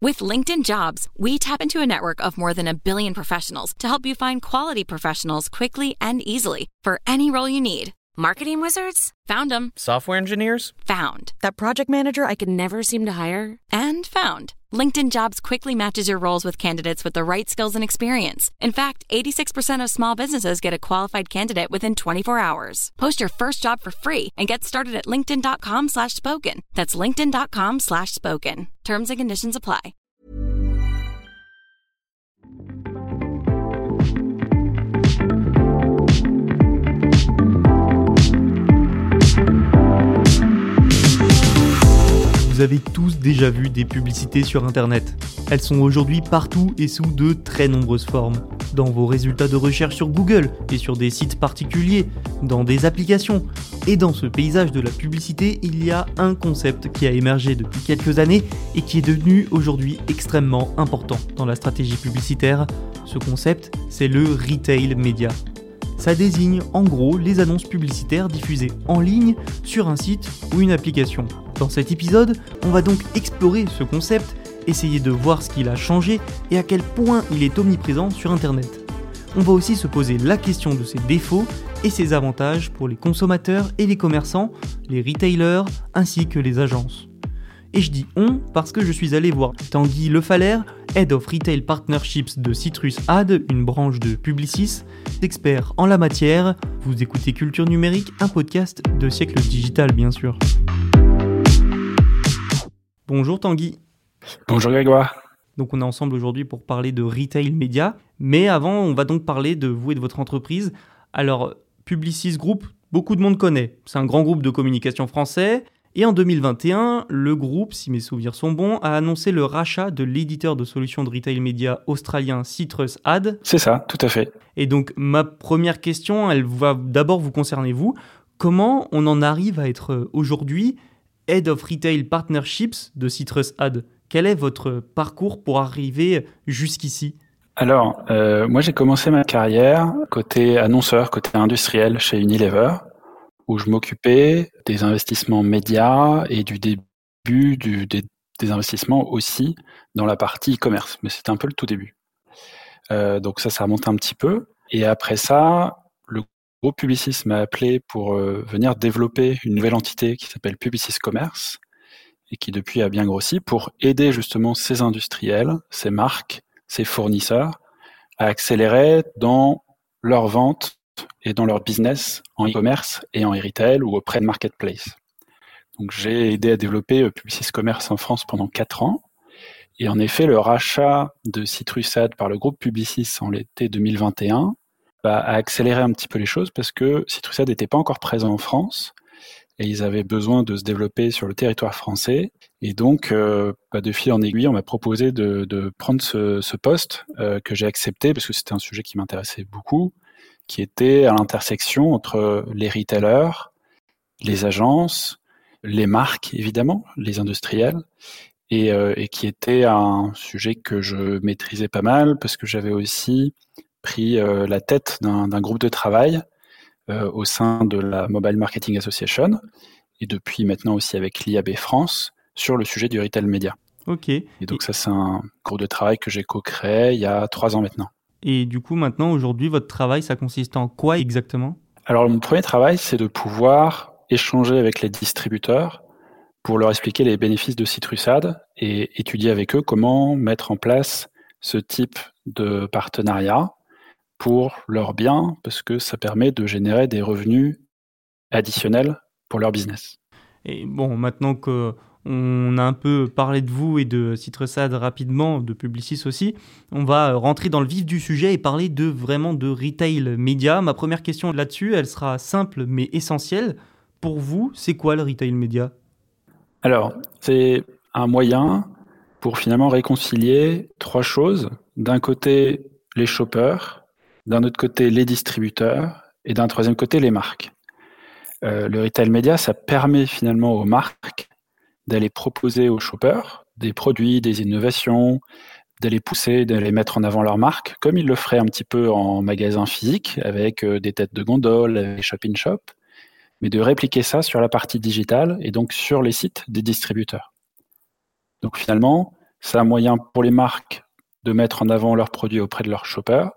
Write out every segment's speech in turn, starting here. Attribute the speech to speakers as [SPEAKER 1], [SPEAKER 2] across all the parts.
[SPEAKER 1] With LinkedIn Jobs, we tap into a network of more than 1 billion professionals to help you find quality professionals quickly and easily for any role you need. Marketing wizards? Found them.
[SPEAKER 2] Software engineers?
[SPEAKER 1] Found. That project manager I could never seem to hire? And found. LinkedIn Jobs quickly matches your roles with candidates with the right skills and experience. In fact, 86% of small businesses get a qualified candidate within 24 hours. Post your first job for free and get started at linkedin.com/spoken. That's linkedin.com/spoken. Terms and conditions apply.
[SPEAKER 3] Vous avez tous déjà vu des publicités sur Internet. Elles sont aujourd'hui partout et sous de très nombreuses formes. Dans vos résultats de recherche sur Google et sur des sites particuliers, dans des applications. Et dans ce paysage de la publicité, il y a un concept qui a émergé depuis quelques années et qui est devenu aujourd'hui extrêmement important dans la stratégie publicitaire. Ce concept, c'est le retail media. Ça désigne en gros les annonces publicitaires diffusées en ligne sur un site ou une application. Dans cet épisode, on va donc explorer ce concept, essayer de voir ce qu'il a changé et à quel point il est omniprésent sur Internet. On va aussi se poser la question de ses défauts et ses avantages pour les consommateurs et les commerçants, les retailers ainsi que les agences. Et je dis on parce que je suis allé voir Tanguy Lefalaire, Head of Retail Partnerships de Citrus Ad, une branche de Publicis, expert en la matière. Vous écoutez Culture Numérique, un podcast de siècle digital bien sûr. Bonjour Tanguy.
[SPEAKER 4] Bonjour Grégoire.
[SPEAKER 3] Donc on est ensemble aujourd'hui pour parler de retail média, mais avant on va donc parler de vous et de votre entreprise. Alors Publicis Group, beaucoup de monde connaît, c'est un grand groupe de communication français. Et en 2021, le groupe, si mes souvenirs sont bons, a annoncé le rachat de l'éditeur de solutions de retail média australien Citrus Ad.
[SPEAKER 4] C'est ça, tout à fait.
[SPEAKER 3] Et donc, ma première question, elle va d'abord vous concerner vous. Comment on en arrive à être aujourd'hui Head of Retail Partnerships de Citrus Ad ? Quel est votre parcours pour arriver jusqu'ici ?
[SPEAKER 4] Alors, moi j'ai commencé ma carrière côté annonceur, côté industriel chez Unilever, où je m'occupais des investissements médias et du début des investissements aussi dans la partie e-commerce. Mais c'était un peu le tout début. Donc ça remonte un petit peu. Et après ça, le groupe Publicis m'a appelé pour venir développer une nouvelle entité qui s'appelle Publicis Commerce et qui depuis a bien grossi pour aider justement ces industriels, ces marques, ces fournisseurs à accélérer dans leur vente et dans leur business en e-commerce et en e-retail ou auprès de marketplace. Donc j'ai aidé à développer Publicis Commerce en France pendant 4 ans. Et en effet, le rachat de Citrus Ad par le groupe Publicis en l'été 2021 a accéléré un petit peu les choses parce que Citrus Ad n'était pas encore présent en France et ils avaient besoin de se développer sur le territoire français. Et donc, de fil en aiguille, on m'a proposé de prendre ce poste que j'ai accepté parce que c'était un sujet qui m'intéressait beaucoup, qui était à l'intersection entre les retailers, les agences, les marques évidemment, les industriels, et qui était un sujet que je maîtrisais pas mal parce que j'avais aussi pris la tête d'un groupe de travail au sein de la Mobile Marketing Association et depuis maintenant aussi avec l'IAB France sur le sujet du retail média.
[SPEAKER 3] Ok.
[SPEAKER 4] Et donc ça c'est un groupe de travail que j'ai co-créé il y a 3 ans maintenant.
[SPEAKER 3] Et du coup, maintenant, aujourd'hui, votre travail, ça consiste en quoi exactement ?
[SPEAKER 4] Alors, mon premier travail, c'est de pouvoir échanger avec les distributeurs pour leur expliquer les bénéfices de Citrus Ad et étudier avec eux comment mettre en place ce type de partenariat pour leurs biens, parce que ça permet de générer des revenus additionnels pour leur business.
[SPEAKER 3] Et bon, maintenant qu'on a un peu parlé de vous et de Citrus Ad rapidement, de Publicis aussi, on va rentrer dans le vif du sujet et parler vraiment de retail média. Ma première question là-dessus, elle sera simple mais essentielle. Pour vous, c'est quoi le retail média ?
[SPEAKER 4] Alors, c'est un moyen pour finalement réconcilier 3 choses. D'un côté, les shoppers, d'un autre côté, les distributeurs et d'un troisième côté, les marques. Le retail média, ça permet finalement aux marques d'aller proposer aux shoppers des produits, des innovations, d'aller pousser, d'aller mettre en avant leur marque, comme ils le feraient un petit peu en magasin physique, avec des têtes de gondole, avec des shop-in-shop, mais de répliquer ça sur la partie digitale et donc sur les sites des distributeurs. Donc finalement, c'est un moyen pour les marques de mettre en avant leurs produits auprès de leurs shoppers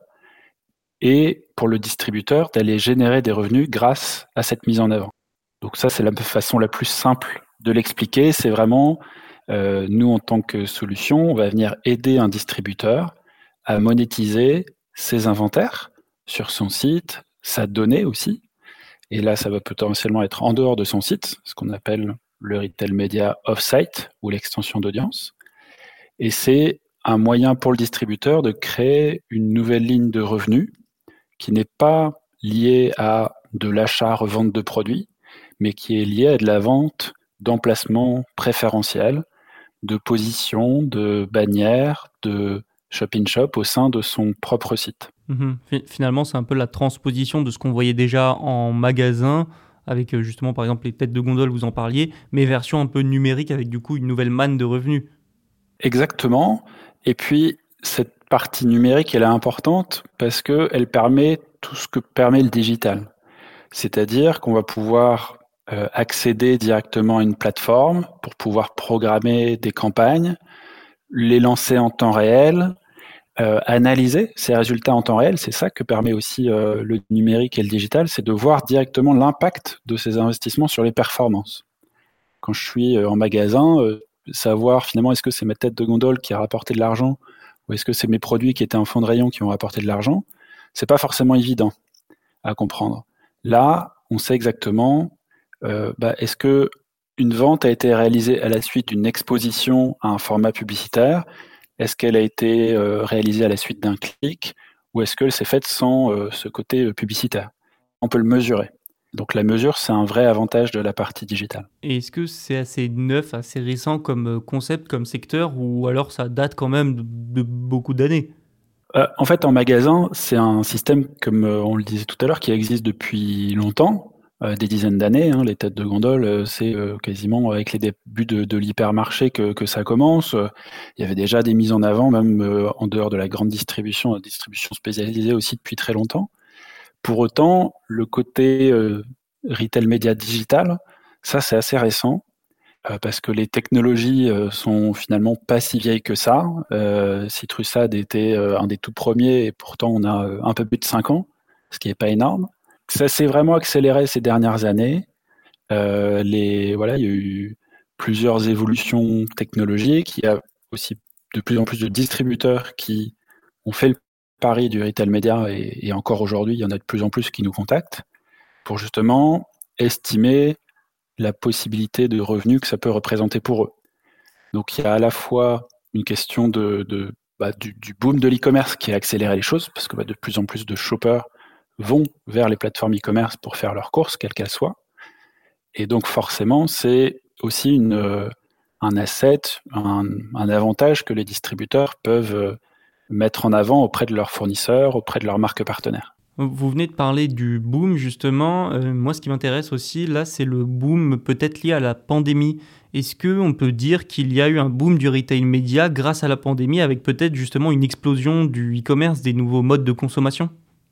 [SPEAKER 4] et pour le distributeur d'aller générer des revenus grâce à cette mise en avant. Donc ça, c'est la façon la plus simple de l'expliquer. C'est vraiment, nous, en tant que solution, on va venir aider un distributeur à monétiser ses inventaires sur son site, sa donnée aussi. Et là, ça va potentiellement être en dehors de son site, ce qu'on appelle le retail media off-site ou l'extension d'audience. Et c'est un moyen pour le distributeur de créer une nouvelle ligne de revenus qui n'est pas liée à de l'achat-revente de produits, mais qui est liée à de la vente d'emplacements préférentiels, de positions, de bannières, de shop-in-shop au sein de son propre site.
[SPEAKER 3] Finalement, c'est un peu la transposition de ce qu'on voyait déjà en magasin, avec justement par exemple les têtes de gondole, vous en parliez, mais version un peu numérique avec du coup une nouvelle manne de revenus.
[SPEAKER 4] Exactement. Et puis, cette partie numérique, elle est importante parce qu'elle permet tout ce que permet le digital. C'est-à-dire qu'on va pouvoir accéder directement à une plateforme pour pouvoir programmer des campagnes, les lancer en temps réel, analyser ces résultats en temps réel. C'est ça que permet aussi le numérique et le digital, c'est de voir directement l'impact de ces investissements sur les performances. Quand je suis en magasin, savoir finalement est-ce que c'est ma tête de gondole qui a rapporté de l'argent ou est-ce que c'est mes produits qui étaient en fond de rayon qui ont rapporté de l'argent, c'est pas forcément évident à comprendre. Là, on sait exactement est-ce que une vente a été réalisée à la suite d'une exposition à un format publicitaire, est-ce qu'elle a été réalisée à la suite d'un clic ou est-ce qu'elle s'est faite sans ce côté publicitaire. On peut le mesurer. Donc la mesure, c'est un vrai avantage de la partie digitale.
[SPEAKER 3] Et est-ce que c'est assez neuf, assez récent comme concept, comme secteur, ou alors ça date quand même de beaucoup d'années ?
[SPEAKER 4] En fait, en magasin, c'est un système, comme on le disait tout à l'heure, qui existe depuis longtemps, des dizaines d'années. Les têtes de gondole, c'est quasiment avec les débuts de l'hypermarché que ça commence. Il y avait déjà des mises en avant, même en dehors de la grande distribution, la distribution spécialisée aussi depuis très longtemps. Pour autant, le côté retail média digital, ça c'est assez récent parce que les technologies sont finalement pas si vieilles que ça. Citrusad était un des tout premiers et pourtant on a un peu plus de 5 ans, ce qui n'est pas énorme. Ça s'est vraiment accéléré ces dernières années. Il y a eu plusieurs évolutions technologiques. Il y a aussi de plus en plus de distributeurs qui ont fait le pari du retail média et encore aujourd'hui, il y en a de plus en plus qui nous contactent pour justement estimer la possibilité de revenus que ça peut représenter pour eux. Donc il y a à la fois une question du boom de l'e-commerce qui a accéléré les choses parce que de plus en plus de shoppers vont vers les plateformes e-commerce pour faire leurs courses, quelles qu'elles soient. Et donc forcément, c'est aussi un asset, un avantage que les distributeurs peuvent mettre en avant auprès de leurs fournisseurs, auprès de leurs marques partenaires.
[SPEAKER 3] Vous venez de parler du boom justement. Moi, ce qui m'intéresse aussi, là, c'est le boom peut-être lié à la pandémie. Est-ce qu'on peut dire qu'il y a eu un boom du retail média grâce à la pandémie avec peut-être justement une explosion du e-commerce, des nouveaux modes de consommation ?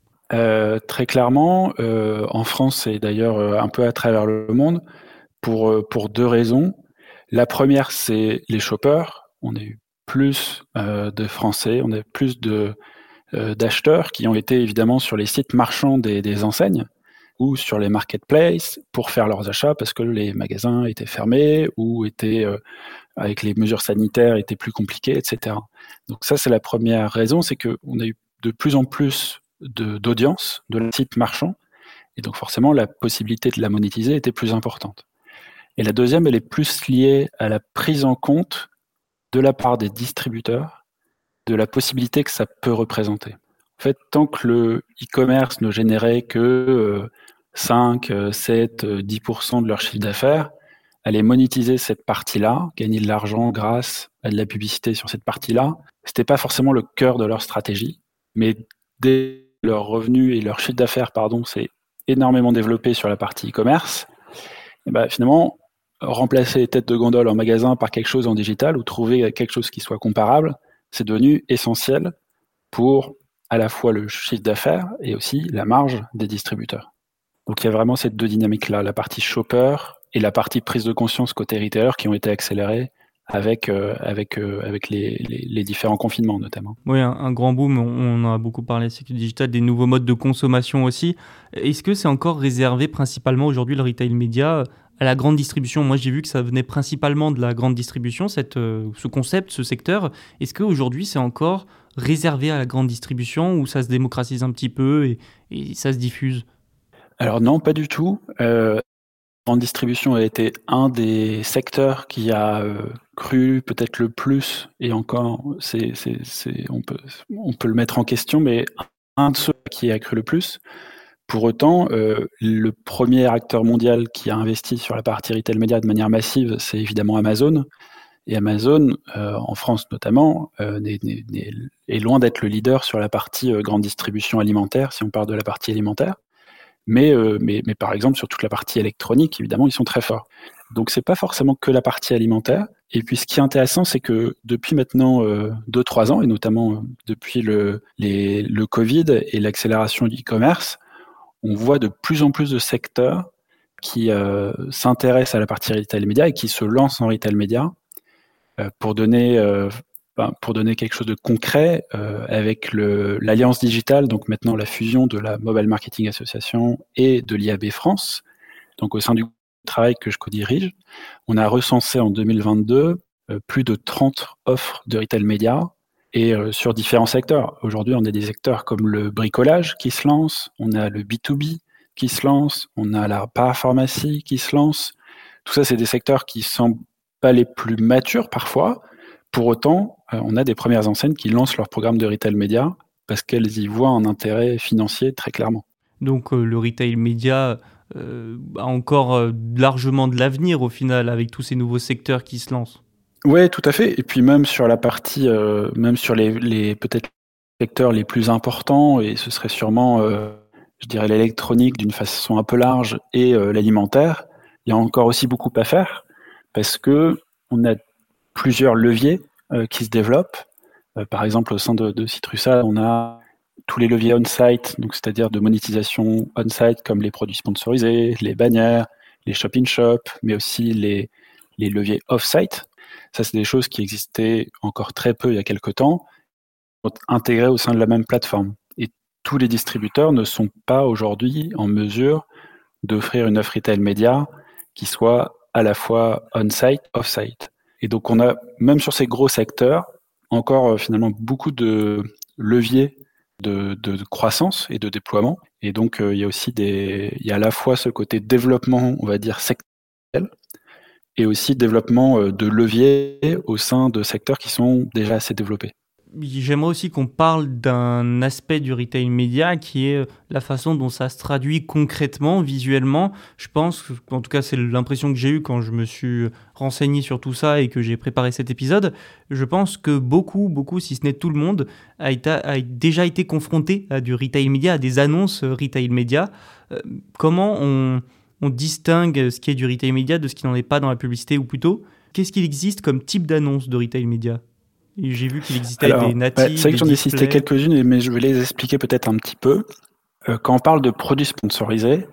[SPEAKER 4] Très clairement, en France et d'ailleurs un peu à travers le monde, pour 2 raisons. La première, c'est les shoppers. On a eu plus de Français, on a eu plus d'acheteurs qui ont été évidemment sur les sites marchands des enseignes ou sur les marketplaces pour faire leurs achats parce que les magasins étaient fermés ou étaient avec les mesures sanitaires étaient plus compliquées, etc. Donc ça, c'est la première raison, c'est qu'on a eu de plus en plus d'audience de la site marchand et donc forcément la possibilité de la monétiser était plus importante. Et la deuxième, elle est plus liée à la prise en compte de la part des distributeurs de la possibilité que ça peut représenter. En fait, tant que le e-commerce ne générait que 5, 7, 10% de leur chiffre d'affaires, aller monétiser cette partie-là, gagner de l'argent grâce à de la publicité sur cette partie-là, c'était pas forcément le cœur de leur stratégie. Mais dès leurs revenus et leur chiffre d'affaires, s'est énormément développé sur la partie e-commerce, et finalement, remplacer les têtes de gondole en magasin par quelque chose en digital ou trouver quelque chose qui soit comparable, c'est devenu essentiel pour à la fois le chiffre d'affaires et aussi la marge des distributeurs. Donc il y a vraiment ces 2 dynamiques-là, la partie shopper et la partie prise de conscience côté retailer qui ont été accélérées avec les différents confinements notamment.
[SPEAKER 3] Oui, un grand boom, on en a beaucoup parlé, c'est que le digital, des nouveaux modes de consommation aussi. Est-ce que c'est encore réservé principalement aujourd'hui, le retail média, à la grande distribution? Moi, j'ai vu que ça venait principalement de la grande distribution, ce concept, ce secteur. Est-ce qu'aujourd'hui, c'est encore réservé à la grande distribution ou ça se démocratise un petit peu et ça se diffuse?
[SPEAKER 4] Alors non, pas du tout. Grande distribution a été un des secteurs qui a cru peut-être le plus, et encore, on peut le mettre en question, mais un de ceux qui a cru le plus. Pour autant, le premier acteur mondial qui a investi sur la partie retail média de manière massive, c'est évidemment Amazon. Et Amazon, en France notamment, est loin d'être le leader sur la partie grande distribution alimentaire, si on parle de la partie alimentaire. Mais par exemple, sur toute la partie électronique, évidemment, ils sont très forts. Donc, c'est pas forcément que la partie alimentaire. Et puis, ce qui est intéressant, c'est que depuis maintenant 2-3 ans, et notamment depuis le Covid et l'accélération du e-commerce, on voit de plus en plus de secteurs qui s'intéressent à la partie retail média et qui se lancent en retail média pour donner quelque chose de concret, avec l'Alliance Digitale, donc maintenant la fusion de la Mobile Marketing Association et de l'IAB France, donc au sein du travail que je co-dirige, on a recensé en 2022 plus de 30 offres de retail média et sur différents secteurs. Aujourd'hui, on a des secteurs comme le bricolage qui se lance, on a le B2B qui se lance, on a la parapharmacie qui se lance. Tout ça, c'est des secteurs qui semblent pas les plus matures parfois. Pour autant, on a des premières enseignes qui lancent leur programme de retail média parce qu'elles y voient un intérêt financier très clairement.
[SPEAKER 3] Donc le retail média a encore largement de l'avenir au final avec tous ces nouveaux secteurs qui se lancent.
[SPEAKER 4] Oui, tout à fait. Et puis même sur la partie, même sur les peut-être secteurs les plus importants, et ce serait sûrement, je dirais, l'électronique d'une façon un peu large et l'alimentaire, il y a encore aussi beaucoup à faire parce que on a plusieurs leviers qui se développent. Par exemple, au sein de Citrusa, on a tous les leviers on-site, donc c'est-à-dire de monétisation on-site comme les produits sponsorisés, les bannières, les shop-in-shop, mais aussi les leviers off-site. Ça, c'est des choses qui existaient encore très peu il y a quelques temps, intégrées au sein de la même plateforme. Et tous les distributeurs ne sont pas aujourd'hui en mesure d'offrir une offre retail média qui soit à la fois on-site, off-site. Et donc, on a, même sur ces gros secteurs, encore finalement beaucoup de leviers de croissance et de déploiement. Et donc, il y a aussi il y a à la fois ce côté développement, on va dire, sectoriel, et aussi développement de leviers au sein de secteurs qui sont déjà assez développés.
[SPEAKER 3] J'aimerais aussi qu'on parle d'un aspect du retail média qui est la façon dont ça se traduit concrètement, visuellement. Je pense, en tout cas c'est l'impression que j'ai eue quand je me suis renseigné sur tout ça et que j'ai préparé cet épisode. Je pense que beaucoup, si ce n'est tout le monde, a déjà été confronté à du retail média, à des annonces retail média. Comment on distingue ce qui est du retail média de ce qui n'en est pas dans la publicité, ou plutôt, qu'est-ce qu'il existe comme type d'annonce de retail média? Et j'ai vu qu'il existait des natives.
[SPEAKER 4] C'est vrai que j'en ai cité quelques-unes, mais je vais les expliquer peut-être un petit peu. Quand on parle de produits sponsorisés,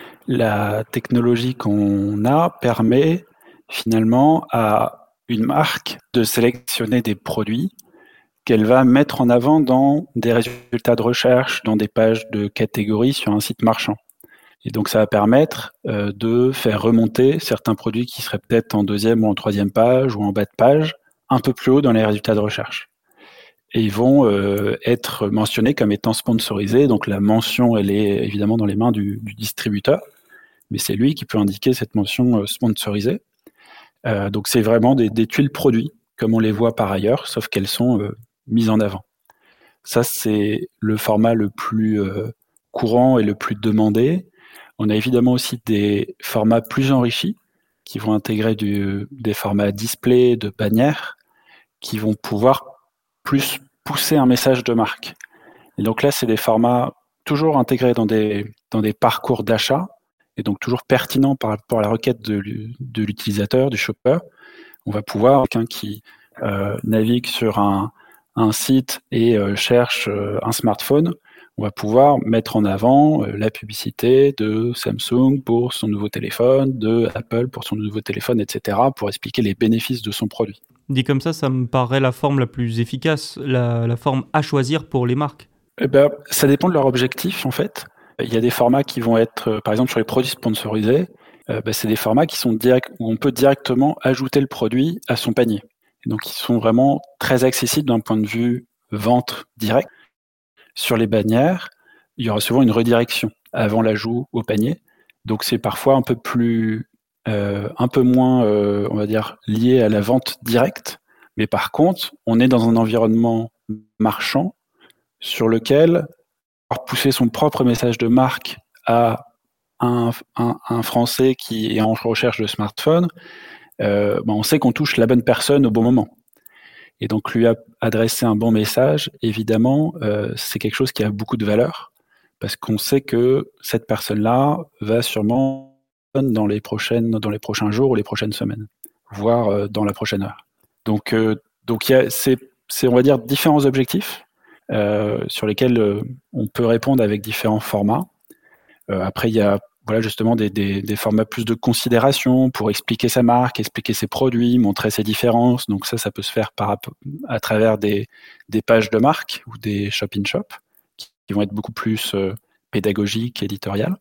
[SPEAKER 4] la technologie qu'on a permet finalement à une marque de sélectionner des produits qu'elle va mettre en avant dans des résultats de recherche, dans des pages de catégories sur un site marchand. Et donc, ça va permettre de faire remonter certains produits qui seraient peut-être en deuxième ou en troisième page ou en bas de page, un peu plus haut dans les résultats de recherche. Et ils vont être mentionnés comme étant sponsorisés. Donc, la mention, elle est évidemment dans les mains du distributeur, mais c'est lui qui peut indiquer cette mention sponsorisée. Donc, c'est vraiment des tuiles produits, comme on les voit par ailleurs, sauf qu'elles sont mises en avant. Ça, c'est le format le plus courant et le plus demandé. On a évidemment aussi des formats plus enrichis qui vont intégrer des formats display, de bannières, qui vont pouvoir plus pousser un message de marque. Et donc là, c'est des formats toujours intégrés dans des parcours d'achat, et donc toujours pertinents par rapport à la requête de l'utilisateur, du shopper. On va pouvoir, quelqu'un qui navigue sur un site et cherche un smartphone, on va pouvoir mettre en avant la publicité de Samsung pour son nouveau téléphone, de Apple pour son nouveau téléphone, etc., pour expliquer les bénéfices de son produit.
[SPEAKER 3] Dit comme ça me paraît la forme la plus efficace, la forme à choisir pour les marques.
[SPEAKER 4] Ça dépend de leur objectif, en fait. Il y a des formats qui vont être, par exemple, sur les produits sponsorisés, c'est des formats qui sont où on peut directement ajouter le produit à son panier. Et donc, ils sont vraiment très accessibles d'un point de vue vente directe. Sur les bannières, il y aura souvent une redirection avant l'ajout au panier. Donc, c'est parfois un peu moins, on va dire, lié à la vente directe. Mais par contre, on est dans un environnement marchand sur lequel pousser son propre message de marque à un Français qui est en recherche de smartphone, on sait qu'on touche la bonne personne au bon moment. Et donc lui adresser un bon message, évidemment, c'est quelque chose qui a beaucoup de valeur, parce qu'on sait que cette personne-là va sûrement dans les prochains jours ou les prochaines semaines, voire dans la prochaine heure. Donc il y a on va dire différents objectifs sur lesquels on peut répondre avec différents formats. Après, il y a justement des formats plus de considération pour expliquer sa marque, expliquer ses produits, montrer ses différences. Donc ça peut se faire à travers des pages de marque ou des shop-in-shop qui vont être beaucoup plus pédagogiques, éditoriales.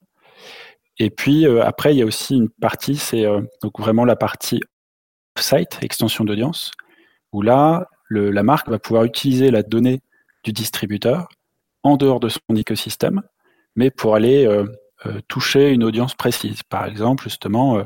[SPEAKER 4] Et puis après, il y a aussi une partie, c'est donc vraiment la partie off-site, extension d'audience, où là, la marque va pouvoir utiliser la donnée du distributeur en dehors de son écosystème, mais pour aller toucher une audience précise. Par exemple, justement,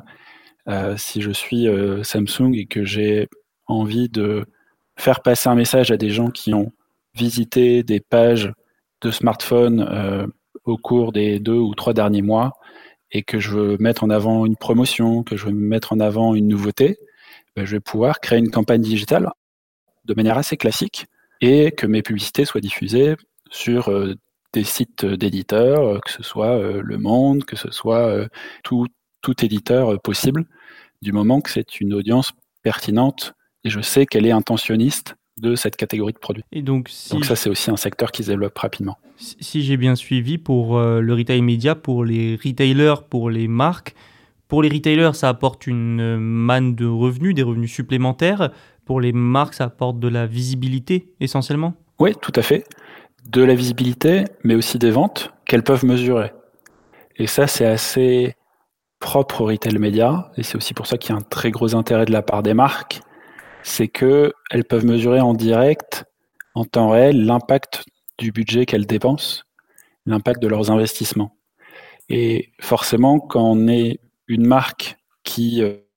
[SPEAKER 4] si je suis Samsung et que j'ai envie de faire passer un message à des gens qui ont visité des pages de smartphone au cours des 2 ou 3 derniers mois et que je veux mettre en avant une promotion, que je veux mettre en avant une nouveauté, je vais pouvoir créer une campagne digitale de manière assez classique et que mes publicités soient diffusées sur des sites d'éditeurs, que ce soit Le Monde, que ce soit tout éditeur possible, du moment que c'est une audience pertinente et je sais qu'elle est intentionniste de cette catégorie de produits.
[SPEAKER 3] Et donc
[SPEAKER 4] ça, c'est aussi un secteur qui se développe rapidement.
[SPEAKER 3] Si j'ai bien suivi, pour le retail média, pour les retailers, pour les marques, pour les retailers, ça apporte une manne de revenus, des revenus supplémentaires. Pour les marques, ça apporte de la visibilité, essentiellement ?
[SPEAKER 4] Oui, tout à fait. De la visibilité, mais aussi des ventes qu'elles peuvent mesurer. Et ça, c'est assez propre au retail média, et c'est aussi pour ça qu'il y a un très gros intérêt de la part des marques, c'est qu'elles peuvent mesurer en direct, en temps réel, l'impact du budget qu'elles dépensent, l'impact de leurs investissements. Et forcément, quand on est une marque qui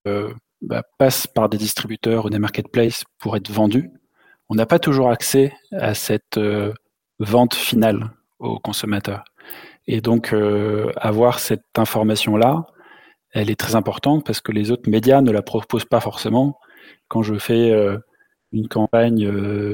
[SPEAKER 4] passe par des distributeurs ou des marketplaces pour être vendue, on n'a pas toujours accès à cette vente finale aux consommateurs. Et donc, avoir cette information-là, elle est très importante parce que les autres médias ne la proposent pas forcément. Quand je fais une campagne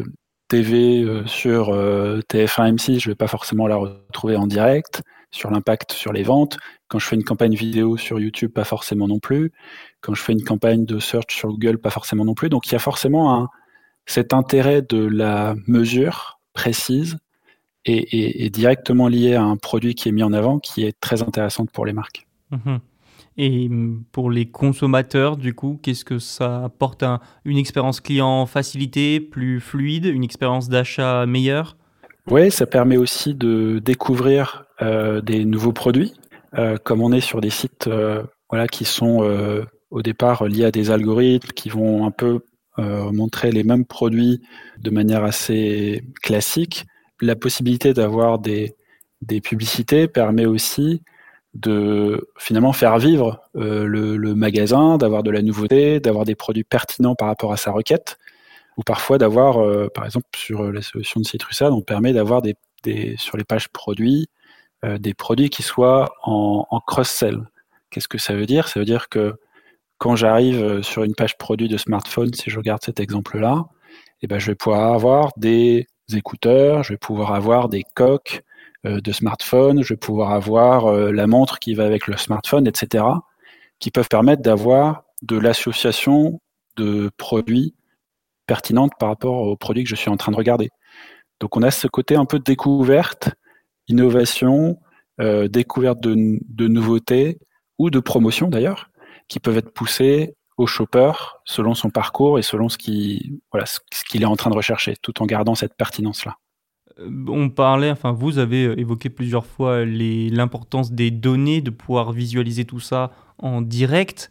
[SPEAKER 4] TV sur TF1 M6, je ne vais pas forcément la retrouver en direct sur l'impact sur les ventes. Quand je fais une campagne vidéo sur YouTube, pas forcément non plus. Quand je fais une campagne de search sur Google, pas forcément non plus. Donc, il y a forcément cet intérêt de la mesure précise et directement lié à un produit qui est mis en avant, qui est très intéressante pour les marques.
[SPEAKER 3] Mmh. Et pour les consommateurs, du coup, qu'est-ce que ça apporte une expérience client facilitée, plus fluide, une expérience d'achat meilleure ?
[SPEAKER 4] Oui, ça permet aussi de découvrir des nouveaux produits. Comme on est sur des sites qui sont au départ liés à des algorithmes qui vont un peu montrer les mêmes produits de manière assez classique, la possibilité d'avoir des publicités permet aussi de finalement faire vivre le magasin, d'avoir de la nouveauté, d'avoir des produits pertinents par rapport à sa requête, ou parfois d'avoir, par exemple sur la solution de Citrussade, on permet d'avoir sur les pages produits, des produits qui soient en cross-sell. Qu'est-ce que ça veut dire ? Ça veut dire que quand j'arrive sur une page produit de smartphone, si je regarde cet exemple-là, je vais pouvoir avoir des écouteurs, je vais pouvoir avoir des coques de smartphone, je vais pouvoir avoir la montre qui va avec le smartphone, etc., qui peuvent permettre d'avoir de l'association de produits pertinentes par rapport aux produits que je suis en train de regarder. Donc on a ce côté un peu de découverte innovation, découverte de nouveautés ou de promotions d'ailleurs, qui peuvent être poussées au shopper selon son parcours et selon ce qu'il est en train de rechercher, tout en gardant cette pertinence-là.
[SPEAKER 3] On parlait, enfin vous avez évoqué plusieurs fois l'importance des données, de pouvoir visualiser tout ça en direct.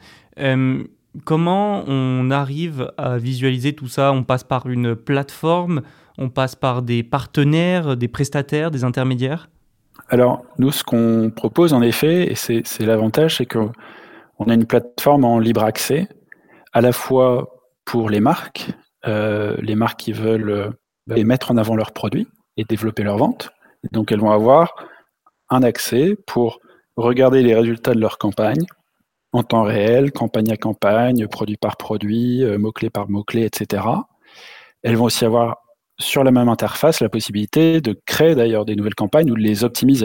[SPEAKER 3] Comment on arrive à visualiser tout ça? On passe par une plateforme, on passe par des partenaires, des prestataires, des intermédiaires?
[SPEAKER 4] Alors nous, ce qu'on propose en effet, et c'est l'avantage, c'est qu'on a une plateforme en libre accès, à la fois pour les marques qui veulent mettre en avant leurs produits et développer leurs ventes. Donc elles vont avoir un accès pour regarder les résultats de leur campagne en temps réel, campagne à campagne, produit par produit, mot-clé par mot-clé, etc. Elles vont aussi avoir sur la même interface la possibilité de créer d'ailleurs des nouvelles campagnes ou de les optimiser.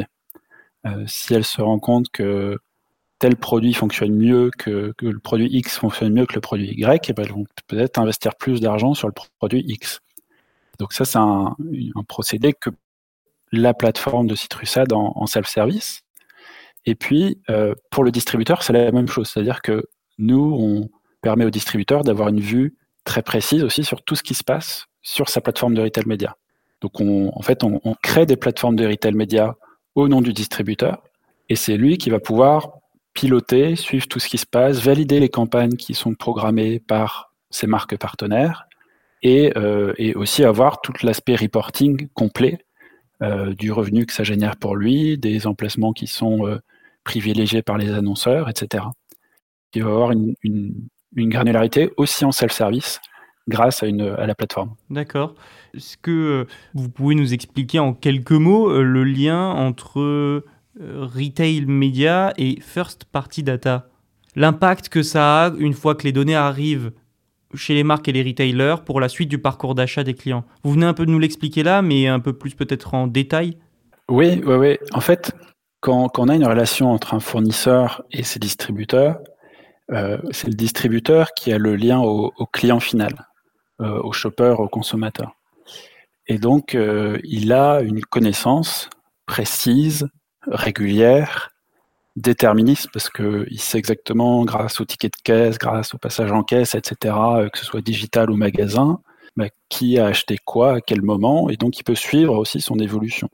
[SPEAKER 4] Si elles se rendent compte que tel produit fonctionne mieux que le produit X fonctionne mieux que le produit Y, et ben elles vont peut-être investir plus d'argent sur le produit X. Donc ça, c'est un procédé que la plateforme de Citrussade en self-service. Et puis, pour le distributeur, c'est la même chose. C'est-à-dire que nous, on permet au distributeur d'avoir une vue très précise aussi sur tout ce qui se passe sur sa plateforme de retail média. Donc, on crée des plateformes de retail média au nom du distributeur, et c'est lui qui va pouvoir piloter, suivre tout ce qui se passe, valider les campagnes qui sont programmées par ses marques partenaires, et aussi avoir tout l'aspect reporting complet du revenu que ça génère pour lui, des emplacements qui sont privilégiés par les annonceurs, etc. Il va avoir une granularité aussi en self-service grâce à la plateforme.
[SPEAKER 3] D'accord. Est-ce que vous pouvez nous expliquer en quelques mots le lien entre retail media et first party data? L'impact que ça a une fois que les données arrivent chez les marques et les retailers pour la suite du parcours d'achat des clients. Vous venez un peu de nous l'expliquer là, mais un peu plus peut-être en détail?
[SPEAKER 4] Oui. En fait, quand on a une relation entre un fournisseur et ses distributeurs, c'est le distributeur qui a le lien au client final, au shopper, au consommateur. Et donc, il a une connaissance précise, régulière, déterministe, parce qu'il sait exactement, grâce au ticket de caisse, grâce au passage en caisse, etc., que ce soit digital ou magasin, qui a acheté quoi, à quel moment, et donc il peut suivre aussi son évolution.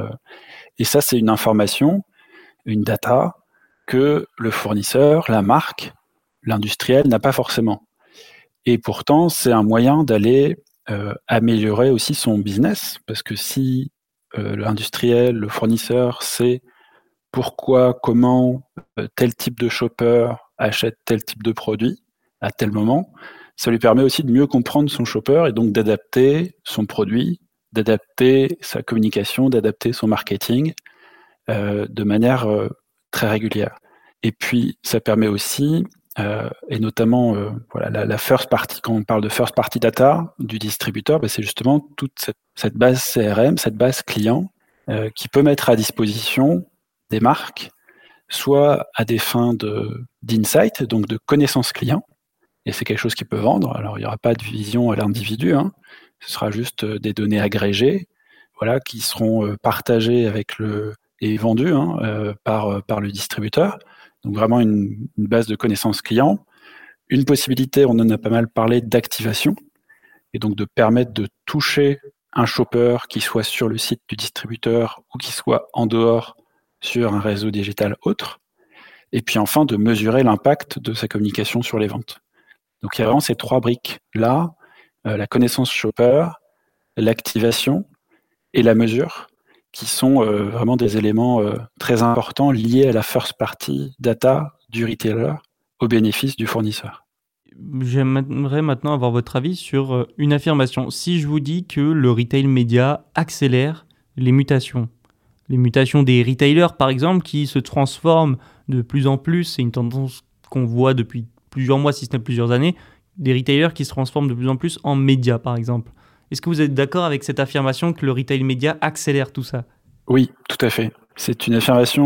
[SPEAKER 4] Et ça, c'est une information, une data, que le fournisseur, la marque, l'industriel n'a pas forcément. Et pourtant, c'est un moyen d'aller améliorer aussi son business, parce que si l'industriel, le fournisseur sait pourquoi, comment tel type de shopper achète tel type de produit à tel moment, ça lui permet aussi de mieux comprendre son shopper et donc d'adapter son produit, d'adapter sa communication, d'adapter son marketing de manière très régulière. Et puis, ça permet aussi, et notamment la first party, quand on parle de first party data du distributeur, c'est justement toute cette base CRM, cette base client qui peut mettre à disposition des marques, soit à des fins d'insight, donc de connaissance client, et c'est quelque chose qui peut vendre. Alors, il n'y aura pas de vision à l'individu, ce sera juste des données agrégées, qui seront partagées et vendues par le distributeur. Donc, vraiment une base de connaissances client. Une possibilité, on en a pas mal parlé, d'activation, et donc de permettre de toucher un shopper qui soit sur le site du distributeur ou qui soit en dehors sur un réseau digital autre, et puis enfin de mesurer l'impact de sa communication sur les ventes. Donc il y a vraiment ces trois briques-là, la connaissance shopper, l'activation et la mesure, qui sont vraiment des éléments très importants liés à la first party data du retailer au bénéfice du fournisseur.
[SPEAKER 3] J'aimerais maintenant avoir votre avis sur une affirmation. Si je vous dis que le retail média accélère les mutations des retailers, par exemple, qui se transforment de plus en plus, c'est une tendance qu'on voit depuis plusieurs mois, si ce n'est plusieurs années, des retailers qui se transforment de plus en plus en médias, par exemple. Est-ce que vous êtes d'accord avec cette affirmation que le retail média accélère tout ça?
[SPEAKER 4] Oui, tout à fait. C'est une affirmation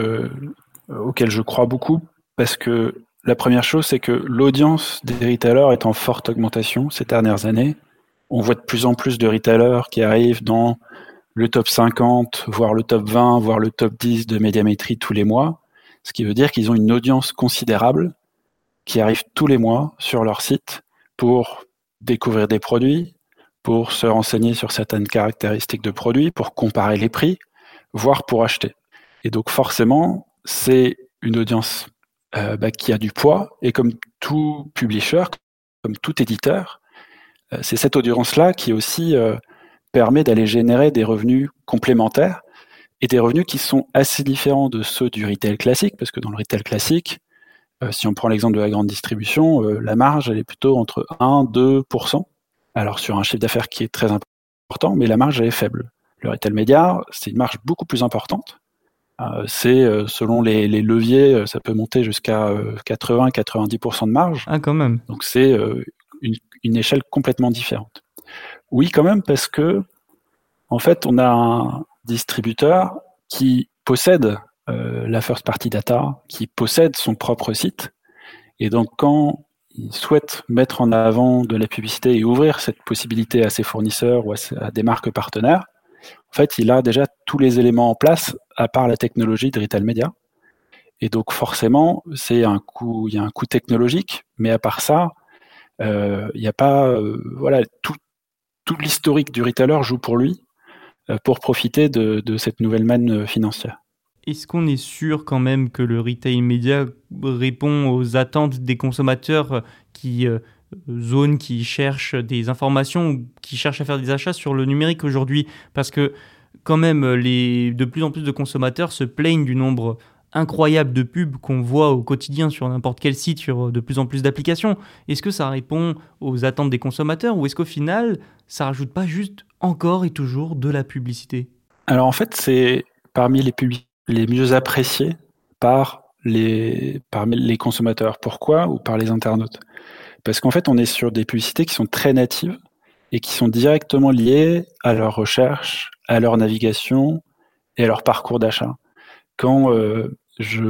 [SPEAKER 4] auquel je crois beaucoup, parce que la première chose, c'est que l'audience des retailers est en forte augmentation ces dernières années. On voit de plus en plus de retailers qui arrivent dans le top 50, voire le top 20, voire le top 10 de médiamétrie tous les mois, ce qui veut dire qu'ils ont une audience considérable qui arrive tous les mois sur leur site pour découvrir des produits, pour se renseigner sur certaines caractéristiques de produits, pour comparer les prix, voire pour acheter. Et donc forcément, c'est une audience qui a du poids, et comme tout publisher, comme tout éditeur, c'est cette audience-là qui aussi permet d'aller générer des revenus complémentaires, et des revenus qui sont assez différents de ceux du retail classique, parce que dans le retail classique, si on prend l'exemple de la grande distribution, la marge, elle est plutôt entre 1-2%. Alors sur un chiffre d'affaires qui est très important, mais la marge, elle est faible. Le retail média, c'est une marge beaucoup plus importante. Selon les leviers, ça peut monter jusqu'à 80-90% de marge.
[SPEAKER 3] Ah, quand même.
[SPEAKER 4] Donc c'est une échelle complètement différente. Oui, quand même, parce que en fait, on a un distributeur qui possède la first party data, qui possède son propre site, et donc quand il souhaite mettre en avant de la publicité et ouvrir cette possibilité à ses fournisseurs ou à des marques partenaires, en fait, il a déjà tous les éléments en place, à part la technologie de retail media. Et donc forcément, il y a un coût technologique, mais à part ça, il n'y a pas, tout l'historique du retailer joue pour lui, pour profiter de cette nouvelle manne financière.
[SPEAKER 3] Est-ce qu'on est sûr quand même que le retail média répond aux attentes des consommateurs qui cherchent des informations ou qui cherchent à faire des achats sur le numérique aujourd'hui? Parce que quand même, de plus en plus de consommateurs se plaignent du nombre incroyable de pubs qu'on voit au quotidien sur n'importe quel site, sur de plus en plus d'applications. Est-ce que ça répond aux attentes des consommateurs, ou est-ce qu'au final, ça rajoute pas juste encore et toujours de la publicité?
[SPEAKER 4] Alors en fait, c'est parmi les mieux appréciés parmi les consommateurs. Pourquoi? Ou par les internautes? Parce qu'en fait, on est sur des publicités qui sont très natives et qui sont directement liées à leur recherche, à leur navigation et à leur parcours d'achat. Quand je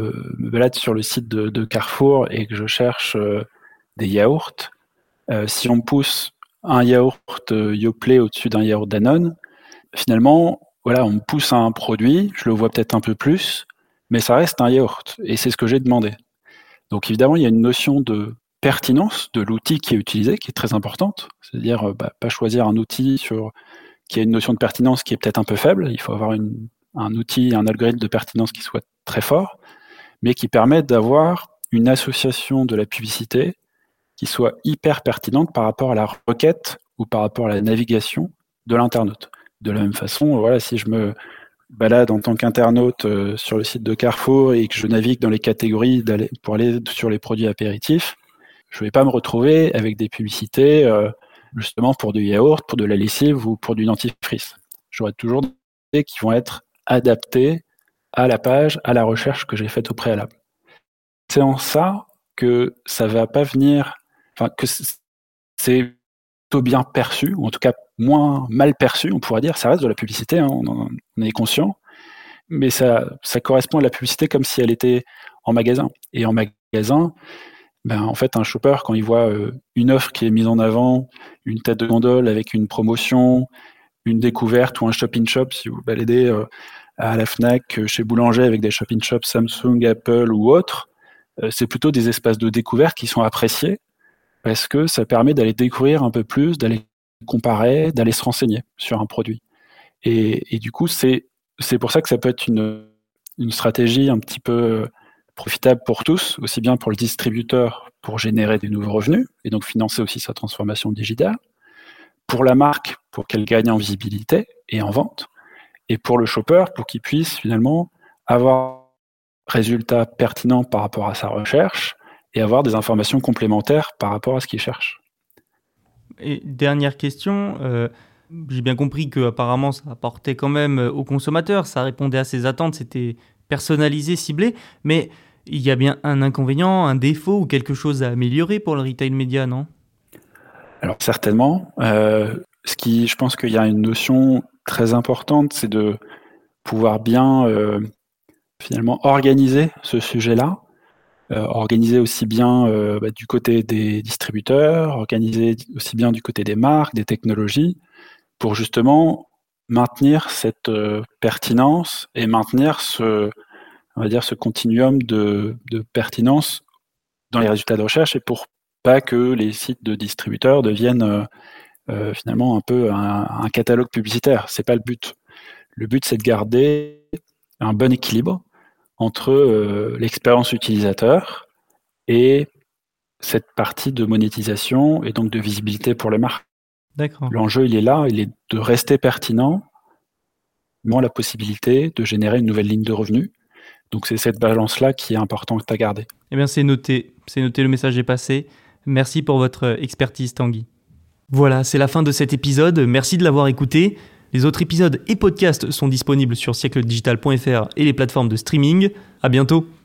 [SPEAKER 4] me balade sur le site de Carrefour et que je cherche des yaourts, si on me pousse un yaourt Yoplait au-dessus d'un yaourt Danone, finalement, voilà, on me pousse à un produit, je le vois peut-être un peu plus, mais ça reste un yaourt, et c'est ce que j'ai demandé. Donc évidemment, il y a une notion de pertinence de l'outil qui est utilisé, qui est très importante, c'est-à-dire pas choisir un outil qui a une notion de pertinence qui est peut-être un peu faible, il faut avoir un outil, un algorithme de pertinence qui soit très fort, mais qui permette d'avoir une association de la publicité qui soit hyper pertinente par rapport à la requête ou par rapport à la navigation de l'internaute. De la même façon, voilà, si je me balade en tant qu'internaute sur le site de Carrefour et que je navigue dans les catégories pour aller sur les produits apéritifs, je ne vais pas me retrouver avec des publicités justement pour du yaourt, pour de la lessive ou pour du dentifrice. J'aurai toujours des publicités qui vont être adaptées à la page, à la recherche que j'ai faite au préalable. C'est en ça que ça va pas venir, que c'est plutôt bien perçu, ou en tout cas moins mal perçu, on pourrait dire. Ça reste de la publicité, hein, on est conscient, mais ça correspond à la publicité comme si elle était en magasin. Et en magasin, en fait, un shopper, quand il voit une offre qui est mise en avant, une tête de gondole avec une promotion, une découverte ou un shop-in-shop, si vous baladez à la Fnac, chez Boulanger avec des shop-in-shops Samsung, Apple ou autres, c'est plutôt des espaces de découverte qui sont appréciés parce que ça permet d'aller découvrir un peu plus, d'aller comparer, d'aller se renseigner sur un produit. Et du coup, c'est pour ça que ça peut être une stratégie un petit peu profitable pour tous, aussi bien pour le distributeur pour générer des nouveaux revenus et donc financer aussi sa transformation digitale, pour la marque pour qu'elle gagne en visibilité et en vente, et pour le shopper pour qu'il puisse finalement avoir résultats pertinents par rapport à sa recherche et avoir des informations complémentaires par rapport à ce qu'il cherche.
[SPEAKER 3] Et dernière question, j'ai bien compris que apparemment ça apportait quand même aux consommateurs, ça répondait à ses attentes, c'était personnalisé, ciblé, mais il y a bien un inconvénient, un défaut ou quelque chose à améliorer pour le retail média, non?
[SPEAKER 4] Alors certainement, je pense qu'il y a une notion très importante, c'est de pouvoir bien finalement organiser ce sujet-là, organiser aussi bien du côté des distributeurs, organiser aussi bien du côté des marques, des technologies, pour justement maintenir cette pertinence et maintenir ce continuum de pertinence dans les résultats de recherche, et pour pas que les sites de distributeurs deviennent finalement un peu un catalogue publicitaire. C'est pas le but. Le but, c'est de garder un bon équilibre entre l'expérience utilisateur et cette partie de monétisation et donc de visibilité pour les marques.
[SPEAKER 3] D'accord.
[SPEAKER 4] L'enjeu, il est là, il est de rester pertinent, mais la possibilité de générer une nouvelle ligne de revenus. Donc c'est cette balance-là qui est importante à garder.
[SPEAKER 3] Eh bien, c'est noté, le message est passé. Merci pour votre expertise, Tanguy. Voilà, c'est la fin de cet épisode. Merci de l'avoir écouté. Les autres épisodes et podcasts sont disponibles sur siècledigital.fr et les plateformes de streaming. À bientôt.